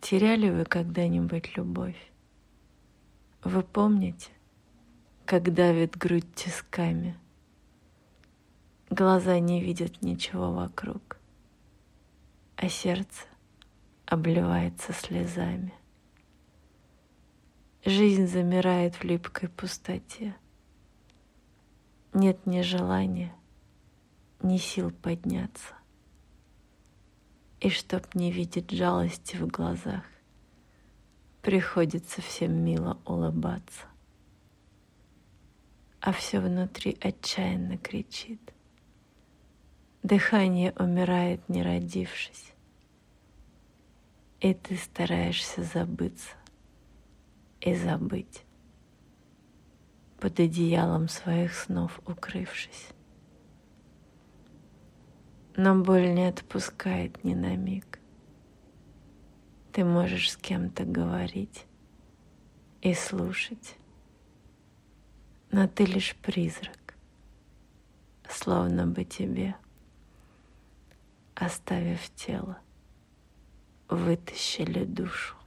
Теряли вы когда-нибудь любовь? Вы помните, как давит грудь тисками? Глаза не видят ничего вокруг, а сердце обливается слезами. Жизнь замирает в липкой пустоте. Нет ни желания, ни сил подняться. И чтоб не видеть жалости в глазах, приходится всем мило улыбаться. А все внутри отчаянно кричит. Дыхание умирает, не родившись. И ты стараешься забыться и забыть, под одеялом своих снов укрывшись. Но боль не отпускает ни на миг. Ты можешь с кем-то говорить и слушать, но ты лишь призрак, словно бы тебе, оставив тело, вытащили душу.